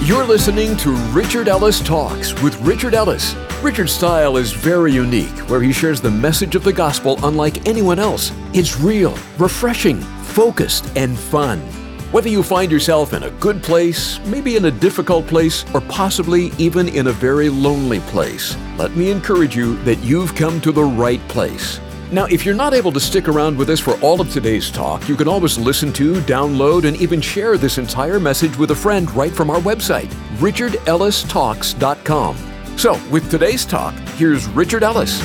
You're listening to Richard Ellis Talks with Richard Ellis. Richard's style is very unique, where he shares the message of the gospel unlike anyone else. It's real, refreshing, focused, and fun. Whether you find yourself in a good place, maybe in a difficult place, or possibly even in a very lonely place, let me encourage you that you've come to the right place. Now, if you're not able to stick around with us for all of today's talk, you can always listen to, download, and even share this entire message with a friend right from our website, richardellistalks.com. So, with today's talk, here's Richard Ellis.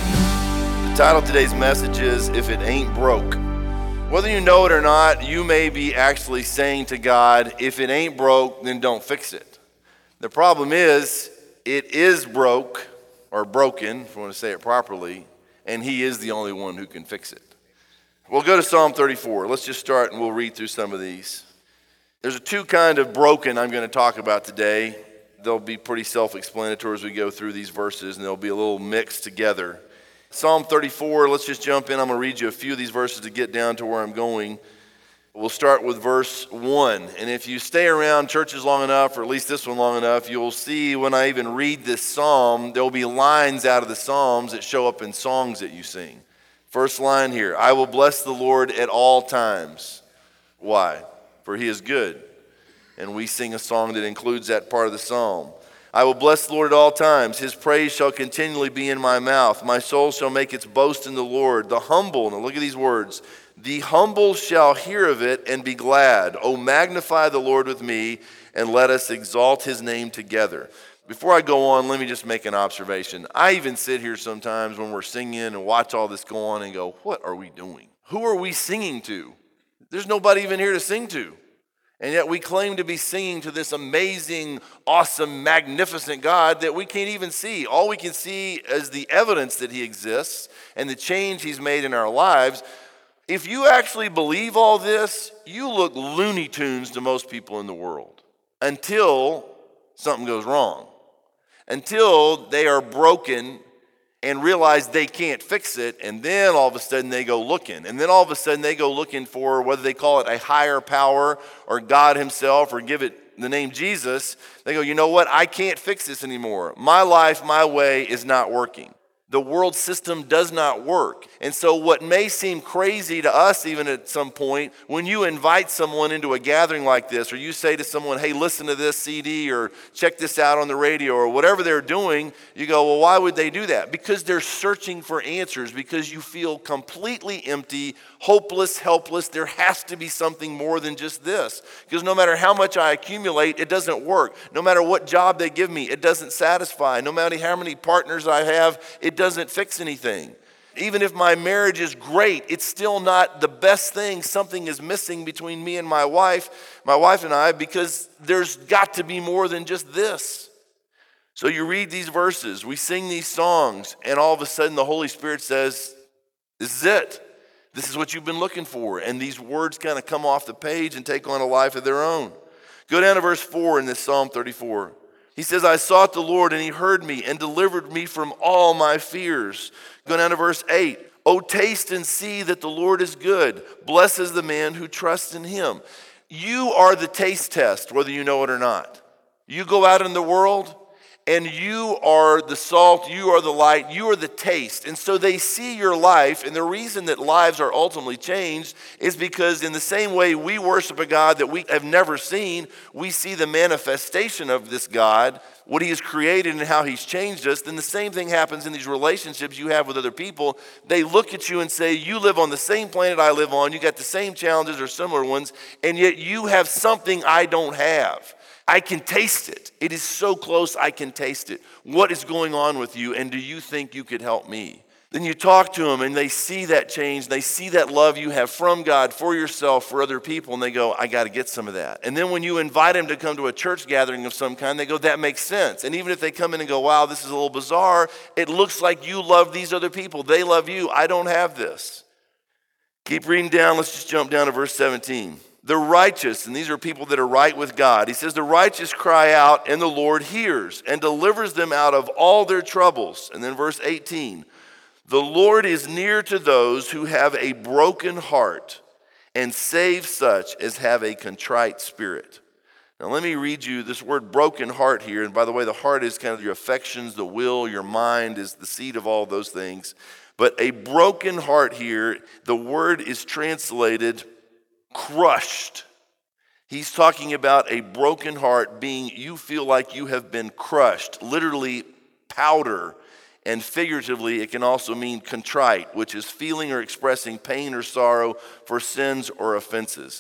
The title of today's message is, If It Ain't Broke. Whether you know it or not, you may be actually saying to God, if it ain't broke, then don't fix it. The problem is, it is broke, or broken, if you want to say it properly, and He is the only one who can fix it. We'll go to Psalm 34. Let's just start and we'll read through some of these. There's two kind of broken I'm going to talk about today. They'll be pretty self-explanatory as we go through these verses, and they'll be a little mixed together. Psalm 34, let's just jump in. I'm going to read you a few of these verses to get down to where I'm going. We'll start with verse 1. And if you stay around churches long enough, or at least this one long enough, you'll see when I even read this psalm, there'll be lines out of the psalms that show up in songs that you sing. First line here, I will bless the Lord at all times. Why? For He is good. And we sing a song that includes that part of the psalm. I will bless the Lord at all times. His praise shall continually be in my mouth. My soul shall make its boast in the Lord. The humble, now look at these words, the humble shall hear of it and be glad. Oh, magnify the Lord with me, and let us exalt His name together. Before I go on, let me just make an observation. I even sit here sometimes when we're singing and watch all this go on and go, what are we doing? Who are we singing to? There's nobody even here to sing to. And yet we claim to be singing to this amazing, awesome, magnificent God that we can't even see. All we can see is the evidence that He exists and the change He's made in our lives. If you actually believe all this, you look Looney Tunes to most people in the world until something goes wrong, until they are broken and realize they can't fix it, and then all of a sudden they go looking. And then all of a sudden they go looking for, whether they call it a higher power or God Himself or give it the name Jesus, they go, you know what, I can't fix this anymore. My life, my way is not working. The world system does not work. And so what may seem crazy to us even at some point, when you invite someone into a gathering like this, or you say to someone, hey, listen to this CD, or check this out on the radio, or whatever they're doing, you go, well, why would they do that? Because they're searching for answers, because you feel completely empty, hopeless, helpless. There has to be something more than just this. Because no matter how much I accumulate, it doesn't work. No matter what job they give me, it doesn't satisfy. No matter how many partners I have, it doesn't fix anything. Even if my marriage is great, it's still not the best thing. Something is missing between me and my wife and I, because there's got to be more than just this. So you read these verses, we sing these songs, and all of a sudden the Holy Spirit says, this is it. This is what you've been looking for. And these words kind of come off the page and take on a life of their own. Go down to verse 4 in this Psalm 34. He says, I sought the Lord, and He heard me and delivered me from all my fears. Go down to verse 8. Oh, taste and see that the Lord is good. Blessed is the man who trusts in Him. You are the taste test, whether you know it or not. You go out in the world, and you are the salt, you are the light, you are the taste. And so they see your life, and the reason that lives are ultimately changed is because in the same way we worship a God that we have never seen, we see the manifestation of this God, what He has created and how He's changed us. Then the same thing happens in these relationships you have with other people. They look at you and say, you live on the same planet I live on, you got the same challenges or similar ones, and yet you have something I don't have. I can taste it. It is so close, I can taste it. What is going on with you, and do you think you could help me? Then you talk to them, and they see that change. They see that love you have from God, for yourself, for other people, and they go, I got to get some of that. And then when you invite them to come to a church gathering of some kind, they go, that makes sense. And even if they come in and go, wow, this is a little bizarre, it looks like you love these other people. They love you. I don't have this. Keep reading down. Let's just jump down to verse 17. The righteous, and these are people that are right with God. He says, the righteous cry out, and the Lord hears and delivers them out of all their troubles. And then verse 18, the Lord is near to those who have a broken heart and save such as have a contrite spirit. Now let me read you this word broken heart here. And by the way, the heart is kind of your affections, the will, your mind is the seat of all those things. But a broken heart here, the word is translated crushed. He's talking about a broken heart being you feel like you have been crushed, literally powder. And figuratively, it can also mean contrite, which is feeling or expressing pain or sorrow for sins or offenses.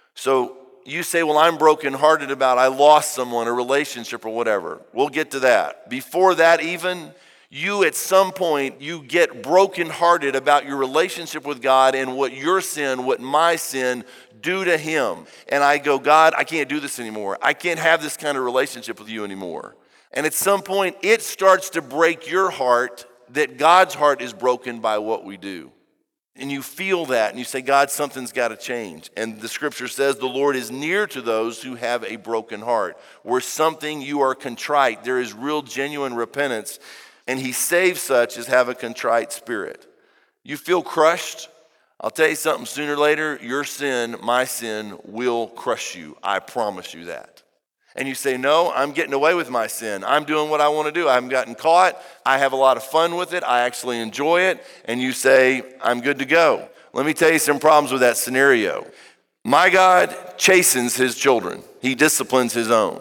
So you say, well, I'm brokenhearted about I lost someone, a relationship or whatever. We'll get to that. Before that even, you at some point, you get brokenhearted about your relationship with God and what your sin, what my sin do to him. And I go, God, I can't do this anymore. I can't have this kind of relationship with you anymore. And at some point, it starts to break your heart that God's heart is broken by what we do. And you feel that and you say, God, something's got to change. And the scripture says the Lord is near to those who have a broken heart. Where something you are contrite, there is real genuine repentance. And he saves such as have a contrite spirit. You feel crushed? I'll tell you something, sooner or later, your sin, my sin, will crush you. I promise you that. And you say, no, I'm getting away with my sin. I'm doing what I want to do. I haven't gotten caught. I have a lot of fun with it. I actually enjoy it. And you say, I'm good to go. Let me tell you some problems with that scenario. My God chastens his children. He disciplines his own.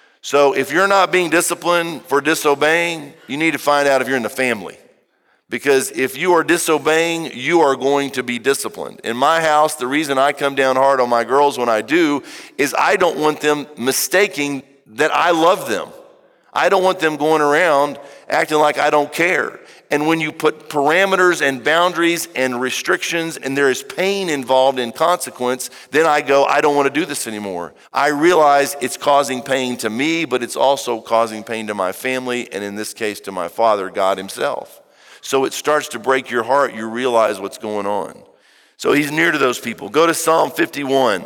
So if you're not being disciplined for disobeying, you need to find out if you're in the family. Because if you are disobeying, you are going to be disciplined. In my house, the reason I come down hard on my girls when I do is I don't want them mistaking that I love them. I don't want them going around acting like I don't care. And when you put parameters and boundaries and restrictions and there is pain involved in consequence, then I go, I don't want to do this anymore. I realize it's causing pain to me, but it's also causing pain to my family, and in this case to my Father, God himself. So it starts to break your heart. You realize what's going on. So he's near to those people. Go to Psalm 51.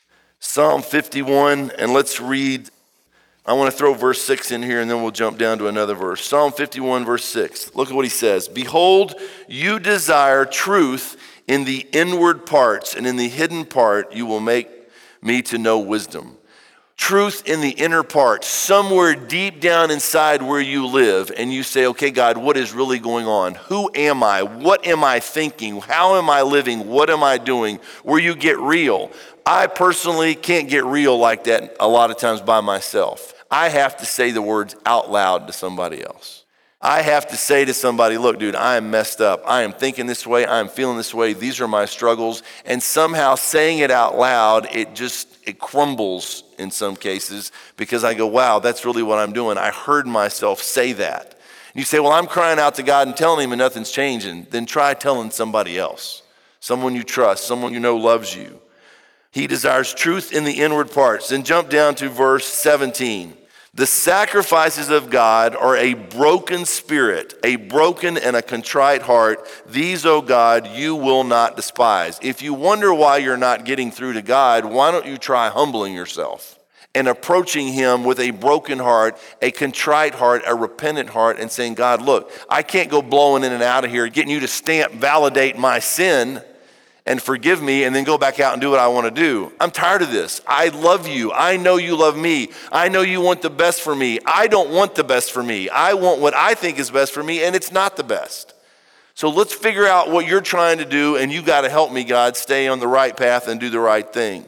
Psalm 51, and let's read. I want to throw verse 6 in here, and then we'll jump down to another verse. Psalm 51, verse 6. Look at what he says. Behold, you desire truth in the inward parts, and in the hidden part you will make me to know wisdom. Truth in the inner part, somewhere deep down inside where you live, and you say, okay, God, what is really going on? Who am I? What am I thinking? How am I living? What am I doing? Where you get real. I personally can't get real like that a lot of times by myself. I have to say the words out loud to somebody else. I have to say to somebody, look, dude, I am messed up. I am thinking this way. I am feeling this way. These are my struggles. And somehow saying it out loud, it crumbles in some cases because I go, wow, that's really what I'm doing. I heard myself say that. And you say, well, I'm crying out to God and telling him and nothing's changing. Then try telling somebody else, someone you trust, someone you know loves you. He desires truth in the inward parts. Then jump down to verse 17. The sacrifices of God are a broken spirit, a broken and a contrite heart. These, O God, you will not despise. If you wonder why you're not getting through to God, why don't you try humbling yourself and approaching him with a broken heart, a contrite heart, a repentant heart, and saying, God, look, I can't go blowing in and out of here, getting you to validate my sin and forgive me, and then go back out and do what I want to do. I'm tired of this. I love you. I know you love me. I know you want the best for me. I don't want the best for me. I want what I think is best for me, and it's not the best. So let's figure out what you're trying to do, and you got to help me, God, stay on the right path and do the right thing.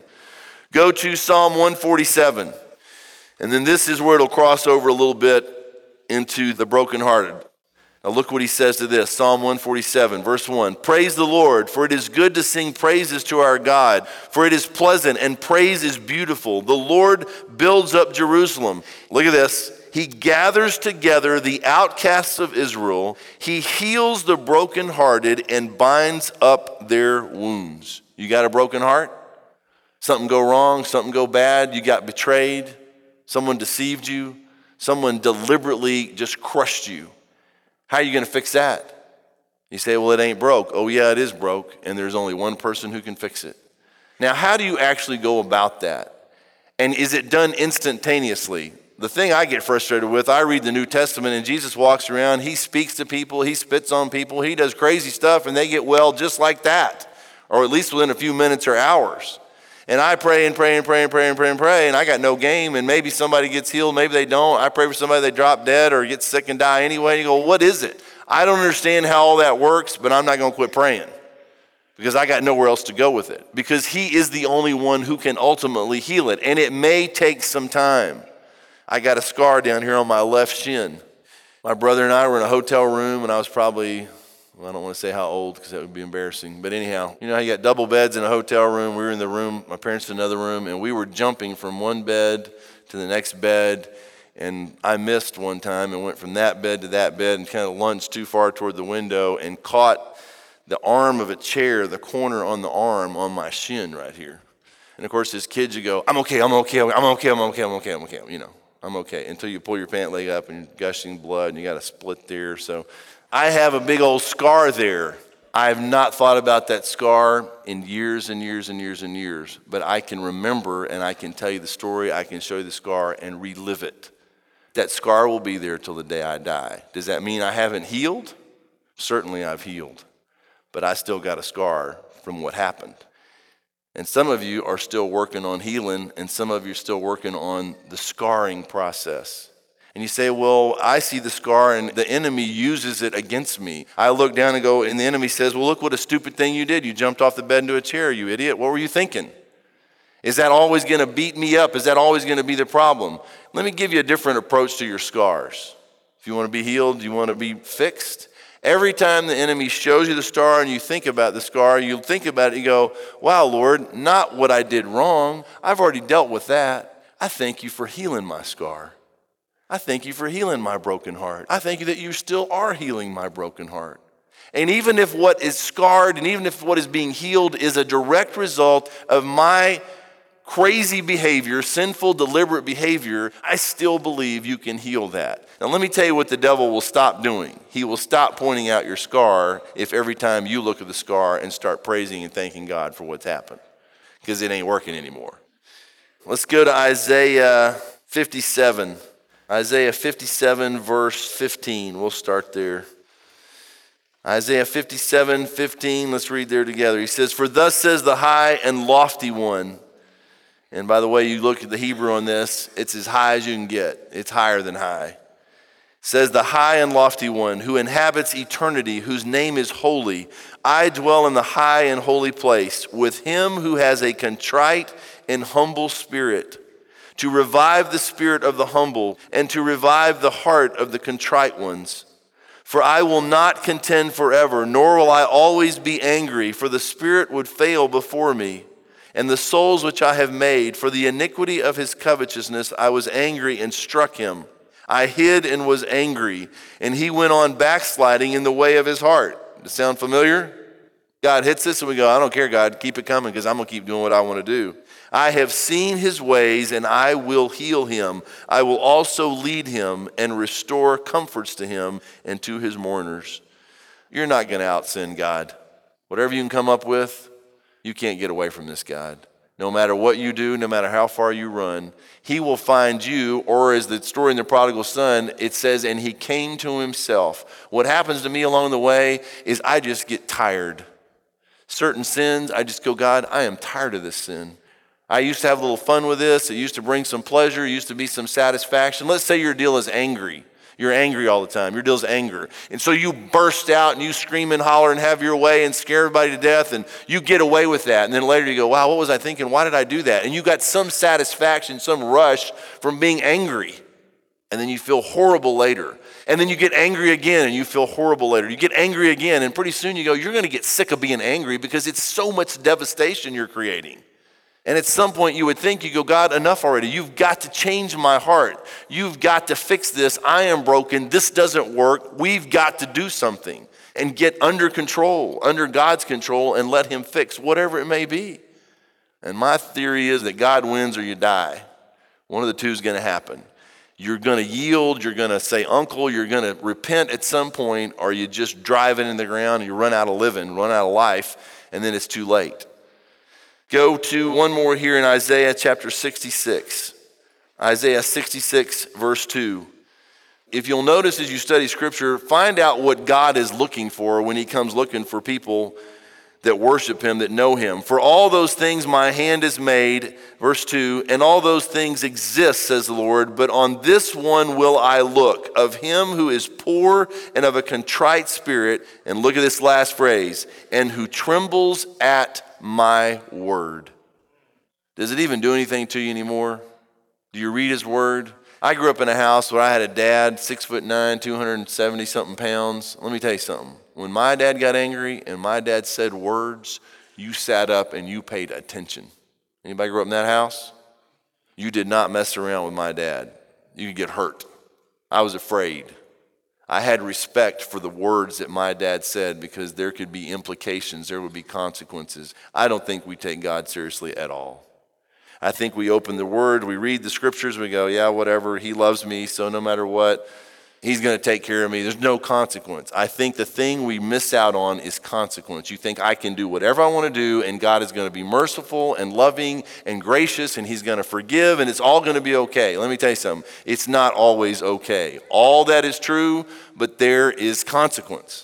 Go to Psalm 147, and then this is where it'll cross over a little bit into the brokenhearted. Now look what he says to this, Psalm 147, verse 1. Praise the Lord, for it is good to sing praises to our God, for it is pleasant and praise is beautiful. The Lord builds up Jerusalem. Look at this. He gathers together the outcasts of Israel. He heals the brokenhearted and binds up their wounds. You got a broken heart? Something go wrong, something go bad, you got betrayed, someone deceived you, someone deliberately just crushed you. How are you going to fix that? You say, well, it ain't broke. Oh, yeah, it is broke, and there's only one person who can fix it. Now, how do you actually go about that? And is it done instantaneously? The thing I get frustrated with, I read the New Testament, and Jesus walks around, he speaks to people, he spits on people, he does crazy stuff, and they get well just like that, or at least within a few minutes or hours. And I pray and pray and pray and pray and pray and pray, and I got no game, and maybe somebody gets healed, maybe they don't. I pray for somebody, they drop dead or get sick and die anyway. You go, what is it? I don't understand how all that works, but I'm not going to quit praying because I got nowhere else to go with it, because he is the only one who can ultimately heal it, and it may take some time. I got a scar down here on my left shin. My brother and I were in a hotel room, and I was probably, I don't want to say how old because that would be embarrassing. But anyhow, you know how you got double beds in a hotel room? We were in the room, my parents in another room, and we were jumping from one bed to the next bed. And I missed one time and went from that bed to that bed and kind of lunged too far toward the window and caught the arm of a chair, the corner on the arm on my shin right here. And of course, as kids, you go, I'm okay, I'm okay, I'm okay, I'm okay, I'm okay, I'm okay, you know, I'm okay. Until you pull your pant leg up and you're gushing blood and you got a split there. So I have a big old scar there. I have not thought about that scar in years and years and years and years, but I can remember and I can tell you the story, I can show you the scar and relive it. That scar will be there till the day I die. Does that mean I haven't healed? Certainly I've healed, but I still got a scar from what happened. And some of you are still working on healing, and some of you are still working on the scarring process. And you say, well, I see the scar and the enemy uses it against me. I look down and go, and the enemy says, well, look what a stupid thing you did. You jumped off the bed into a chair, you idiot. What were you thinking? Is that always going to beat me up? Is that always going to be the problem? Let me give you a different approach to your scars. If you want to be healed, you want to be fixed. Every time the enemy shows you the scar and you think about the scar, you think about it, you go, wow, Lord, not what I did wrong. I've already dealt with that. I thank you for healing my scar. I thank you for healing my broken heart. I thank you that you still are healing my broken heart. And even if what is scarred and even if what is being healed is a direct result of my crazy behavior, sinful, deliberate behavior, I still believe you can heal that. Now let me tell you what the devil will stop doing. He will stop pointing out your scar if every time you look at the scar and start praising and thanking God for what's happened, because it ain't working anymore. Let's go to Isaiah 57. Isaiah 57, verse 15. We'll start there. Isaiah 57, 15. Let's read there together. He says, for thus says the high and lofty one. And by the way, you look at the Hebrew on this, it's as high as you can get. It's higher than high. It says, the high and lofty one who inhabits eternity, whose name is holy. I dwell in the high and holy place with him who has a contrite and humble spirit, to revive the spirit of the humble and to revive the heart of the contrite ones. For I will not contend forever, nor will I always be angry, for the spirit would fail before me. And the souls which I have made, for the iniquity of his covetousness, I was angry and struck him. I hid and was angry, and he went on backsliding in the way of his heart. Does it sound familiar? God hits us and we go, I don't care, God, keep it coming because I'm going to keep doing what I want to do. I have seen his ways and I will heal him. I will also lead him and restore comforts to him and to his mourners. You're not going to out-sin God. Whatever you can come up with, you can't get away from this God. No matter what you do, no matter how far you run, he will find you, or as the story in the prodigal son, it says, and he came to himself. What happens to me along the way is I just get tired. Certain sins, I just go, God, I am tired of this sin. I used to have a little fun with this. It used to bring some pleasure. It used to be some satisfaction. Let's say your deal is angry. You're angry all the time. Your deal is anger. And so you burst out and you scream and holler and have your way and scare everybody to death and you get away with that. And then later you go, wow, what was I thinking? Why did I do that? And you got some satisfaction, some rush from being angry. And then you feel horrible later. And then you get angry again and you feel horrible later. You get angry again and pretty soon you go, you're going to get sick of being angry because it's so much devastation you're creating. And at some point you would think, you go, God, enough already. You've got to change my heart. You've got to fix this. I am broken. This doesn't work. We've got to do something and get under control, under God's control, and let him fix whatever it may be. And my theory is that God wins or you die. One of the two is going to happen. You're going to yield. You're going to say, uncle, you're going to repent at some point, or you just drive it in the ground and you run out of living, run out of life, and then it's too late. Go to one more here in Isaiah chapter 66. Isaiah 66, verse 2. If you'll notice as you study Scripture, find out what God is looking for when he comes looking for people that worship him, that know him. For all those things my hand has made, verse 2, and all those things exist, says the Lord, but on this one will I look, of him who is poor and of a contrite spirit, and look at this last phrase, and who trembles at my word. Does it even do anything to you anymore? Do you read his word? I grew up in a house where I had a dad, 6'9", 270-something pounds. Let me tell you something. When my dad got angry and my dad said words, you sat up and you paid attention. Anybody grew up in that house? You did not mess around with my dad. You could get hurt. I was afraid. I had respect for the words that my dad said because there could be implications, there would be consequences. I don't think we take God seriously at all. I think we open the word, we read the scriptures, we go, yeah, whatever, he loves me, so no matter what, he's going to take care of me. There's no consequence. I think the thing we miss out on is consequence. You think I can do whatever I want to do, and God is going to be merciful and loving and gracious, and he's going to forgive, and it's all going to be okay. Let me tell you something. It's not always okay. All that is true, but there is consequence.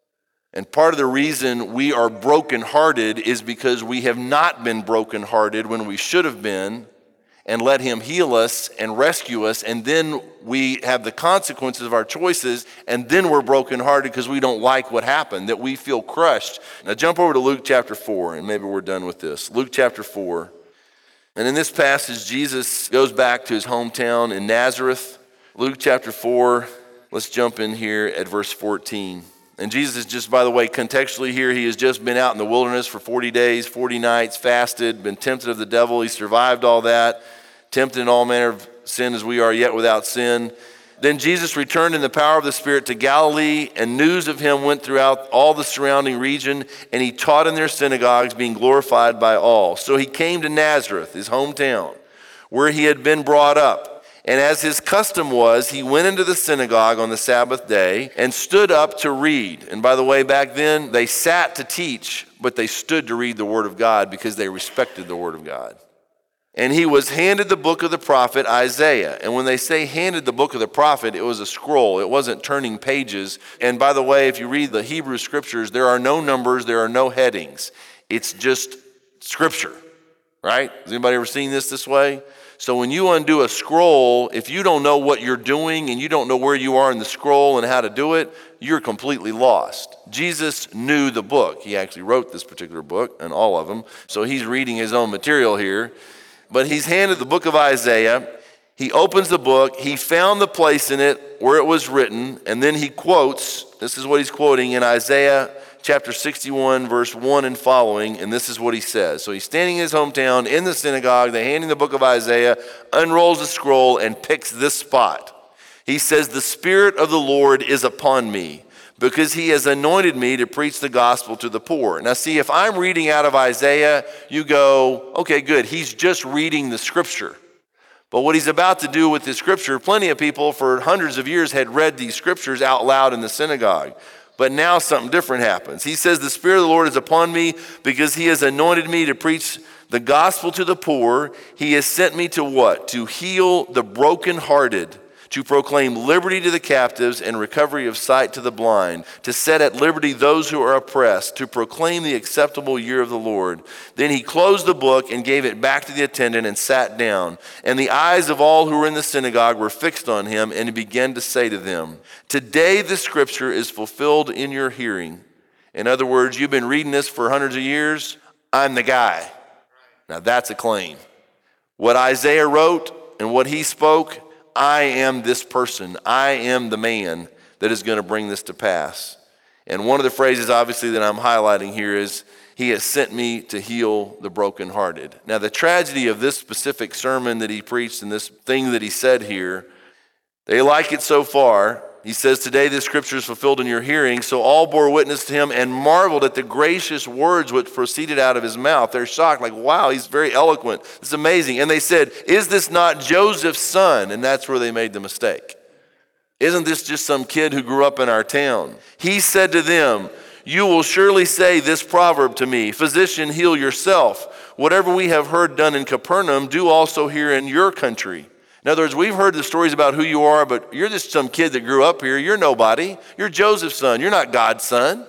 And part of the reason we are brokenhearted is because we have not been brokenhearted when we should have been, and let him heal us and rescue us, and then we have the consequences of our choices, and then we're brokenhearted because we don't like what happened, that we feel crushed. Now jump over to Luke chapter 4, and maybe we're done with this. Luke chapter 4. And in this passage, Jesus goes back to his hometown in Nazareth. Luke chapter 4, let's jump in here at verse 14. And Jesus is just, by the way, contextually here, he has just been out in the wilderness for 40 days, 40 nights, fasted, been tempted of the devil. He survived all that, tempted in all manner of sin as we are, yet without sin. Then Jesus returned in the power of the Spirit to Galilee, and news of him went throughout all the surrounding region, and he taught in their synagogues, being glorified by all. So he came to Nazareth, his hometown, where he had been brought up. And as his custom was, he went into the synagogue on the Sabbath day and stood up to read. And by the way, back then, they sat to teach, but they stood to read the Word of God because they respected the Word of God. And he was handed the book of the prophet Isaiah. And when they say handed the book of the prophet, it was a scroll. It wasn't turning pages. And by the way, if you read the Hebrew scriptures, there are no numbers, there are no headings. It's just scripture, right? Has anybody ever seen this way? So when you undo a scroll, if you don't know what you're doing and you don't know where you are in the scroll and how to do it, you're completely lost. Jesus knew the book. He actually wrote this particular book and all of them. So he's reading his own material here. But he's handed the book of Isaiah. He opens the book. He found the place in it where it was written. And then he quotes, this is what he's quoting in Isaiah chapter 61, verse 1 and following, and this is what he says. So he's standing in his hometown in the synagogue, they hand him the book of Isaiah, unrolls the scroll, and picks this spot. He says, "The Spirit of the Lord is upon me, because he has anointed me to preach the gospel to the poor." Now see, if I'm reading out of Isaiah, you go, okay, good, he's just reading the scripture. But what he's about to do with this scripture, plenty of people for hundreds of years had read these scriptures out loud in the synagogue. But now something different happens. He says, "The Spirit of the Lord is upon me because he has anointed me to preach the gospel to the poor. He has sent me to what? To heal the brokenhearted, to proclaim liberty to the captives and recovery of sight to the blind, to set at liberty those who are oppressed, to proclaim the acceptable year of the Lord." Then he closed the book and gave it back to the attendant and sat down. And the eyes of all who were in the synagogue were fixed on him, and he began to say to them, "Today the scripture is fulfilled in your hearing." In other words, you've been reading this for hundreds of years. I'm the guy. Now that's a claim. What Isaiah wrote and what he spoke, I am this person. I am the man that is going to bring this to pass. And one of the phrases, obviously, that I'm highlighting here is, "He has sent me to heal the brokenhearted." Now, the tragedy of this specific sermon that he preached and this thing that he said here, they like it so far. He says, "Today this scripture is fulfilled in your hearing." So all bore witness to him and marveled at the gracious words which proceeded out of his mouth. They're shocked, like, wow, he's very eloquent. It's amazing. And they said, "Is this not Joseph's son?" And that's where they made the mistake. "Isn't this just some kid who grew up in our town?" He said to them, "You will surely say this proverb to me, 'Physician, heal yourself. Whatever we have heard done in Capernaum, do also here in your country.'" In other words, we've heard the stories about who you are, but you're just some kid that grew up here. You're nobody. You're Joseph's son. You're not God's son.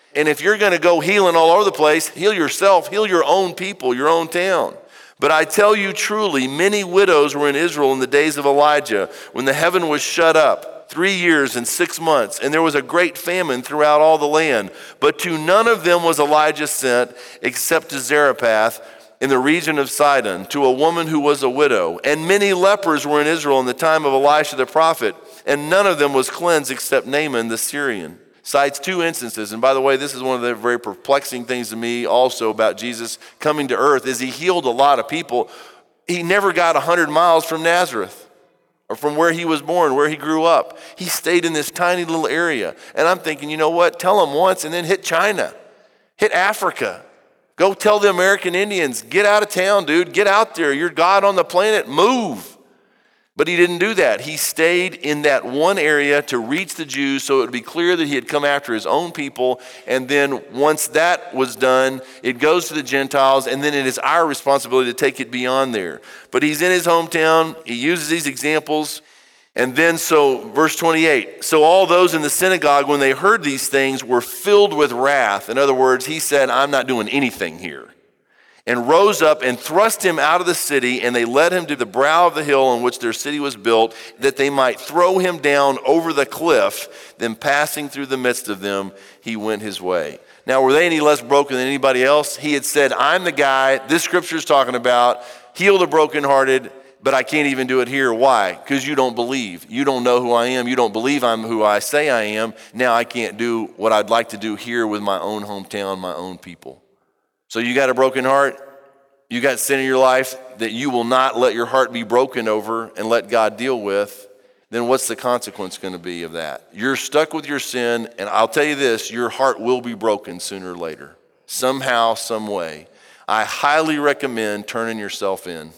And if you're going to go healing all over the place, heal yourself, heal your own people, your own town. But I tell you truly, many widows were in Israel in the days of Elijah, when the heaven was shut up 3 years and 6 months, and there was a great famine throughout all the land. But to none of them was Elijah sent, except to Zarephath in the region of Sidon, to a woman who was a widow. And many lepers were in Israel in the time of Elisha the prophet, and none of them was cleansed except Naaman the Syrian. Cites 2 instances, and by the way, this is one of the very perplexing things to me also about Jesus coming to earth, is he healed a lot of people. He never got 100 miles from Nazareth, or from where he was born, where he grew up. He stayed in this tiny little area. And I'm thinking, you know what? Tell him once and then hit China. Hit Africa. Go tell the American Indians, get out of town, dude. Get out there. You're God on the planet. Move. But he didn't do that. He stayed in that one area to reach the Jews so it would be clear that he had come after his own people. And then once that was done, it goes to the Gentiles, and then it is our responsibility to take it beyond there. But he's in his hometown. He uses these examples. And then verse 28, so all those in the synagogue, when they heard these things, were filled with wrath. In other words, he said, I'm not doing anything here. And rose up and thrust him out of the city, and they led him to the brow of the hill on which their city was built, that they might throw him down over the cliff. Then passing through the midst of them, he went his way. Now, were they any less broken than anybody else? He had said, I'm the guy this scripture is talking about, heal the brokenhearted, but I can't even do it here. Why? Because you don't believe. You don't know who I am. You don't believe I'm who I say I am. Now I can't do what I'd like to do here with my own hometown, my own people. So you got a broken heart, you got sin in your life that you will not let your heart be broken over and let God deal with, then what's the consequence going to be of that? You're stuck with your sin, and I'll tell you this, your heart will be broken sooner or later. Somehow, some way. I highly recommend turning yourself in.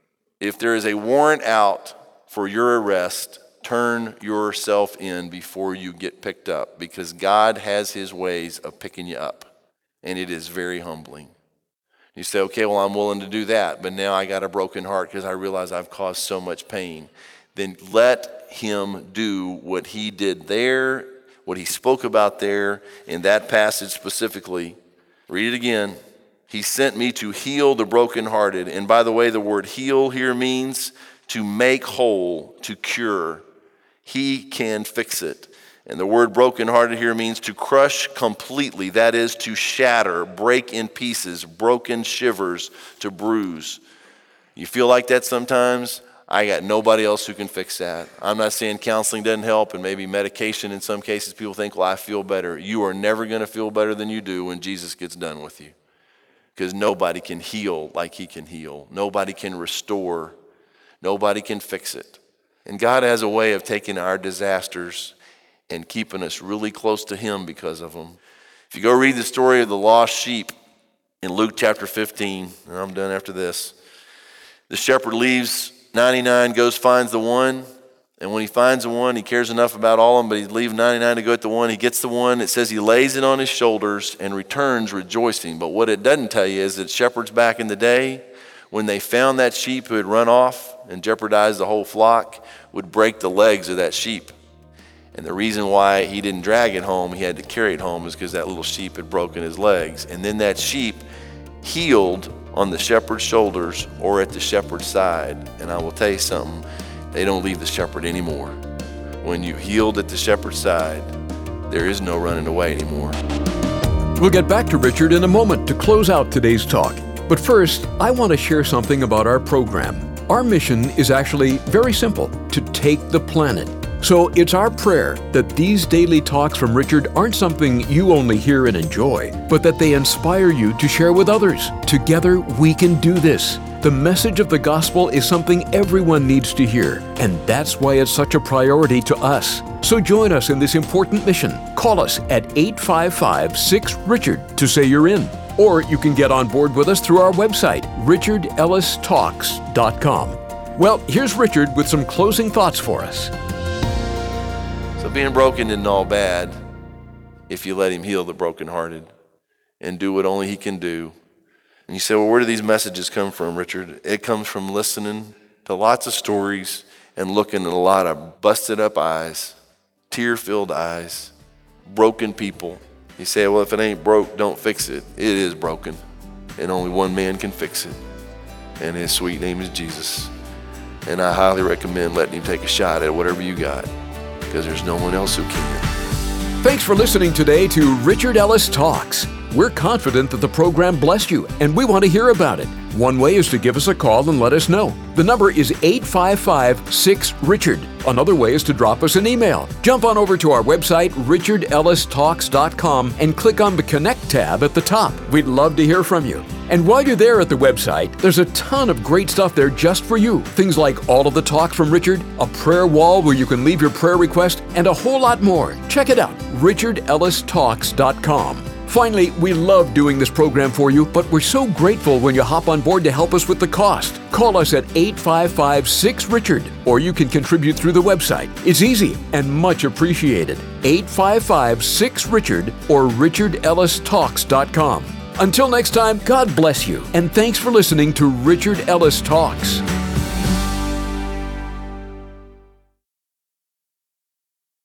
If there is a warrant out for your arrest, turn yourself in before you get picked up, because God has his ways of picking you up. And it is very humbling. You say, okay, well, I'm willing to do that, but now I got a broken heart because I realize I've caused so much pain. Then let him do what he did there, what he spoke about there in that passage specifically. Read it again. He sent me to heal the brokenhearted. And by the way, the word heal here means to make whole, to cure. He can fix it. And the word brokenhearted here means to crush completely. That is to shatter, break in pieces, broken shivers, to bruise. You feel like that sometimes? I got nobody else who can fix that. I'm not saying counseling doesn't help and maybe medication in some cases. People think, well, I feel better. You are never going to feel better than you do when Jesus gets done with you. Because nobody can heal like he can heal. Nobody can restore. Nobody can fix it. And God has a way of taking our disasters and keeping us really close to him because of them. If you go read the story of the lost sheep in Luke chapter 15, and I'm done after this, the shepherd leaves 99, goes finds the one, and when he finds the one, he cares enough about all of them, but he leaves 99 to go at the one. He gets the one. It says he lays it on his shoulders and returns rejoicing. But what it doesn't tell you is that shepherds back in the day, when they found that sheep who had run off and jeopardized the whole flock, would break the legs of that sheep. And the reason why he didn't drag it home, he had to carry it home, is because that little sheep had broken his legs. And then that sheep healed on the shepherd's shoulders or at the shepherd's side. And I will tell you something, they don't leave the shepherd anymore. When you healed at the shepherd's side, there is no running away anymore. We'll get back to Richard in a moment to close out today's talk. But first, I want to share something about our program. Our mission is actually very simple, to take the planet. So it's our prayer that these daily talks from Richard aren't something you only hear and enjoy, but that they inspire you to share with others. Together, we can do this. The message of the gospel is something everyone needs to hear, and that's why it's such a priority to us. So join us in this important mission. Call us at 855-6-RICHARD to say you're in. Or you can get on board with us through our website, richardellistalks.com. Well, here's Richard with some closing thoughts for us. So being broken isn't all bad if you let him heal the brokenhearted and do what only he can do. And you say, well, where do these messages come from, Richard? It comes from listening to lots of stories and looking at a lot of busted up eyes, tear-filled eyes, broken people, You say, well, if it ain't broke, don't fix it. It is broken, and only one man can fix it, and his sweet name is Jesus. And I highly recommend letting him take a shot at whatever you got, because there's no one else who can. Thanks for listening today to Richard Ellis Talks. We're confident that the program blessed you, and we want to hear about it. One way is to give us a call and let us know. The number is 855-6-RICHARD. Another way is to drop us an email. Jump on over to our website, richardellistalks.com, and click on the Connect tab at the top. We'd love to hear from you. And while you're there at the website, there's a ton of great stuff there just for you. Things like all of the talks from Richard, a prayer wall where you can leave your prayer request, and a whole lot more. Check it out, richardellistalks.com. Finally, we love doing this program for you, but we're so grateful when you hop on board to help us with the cost. Call us at 855-6-RICHARD, or you can contribute through the website. It's easy and much appreciated. 855-6-RICHARD or richardellistalks.com. Until next time, God bless you, and thanks for listening to Richard Ellis Talks.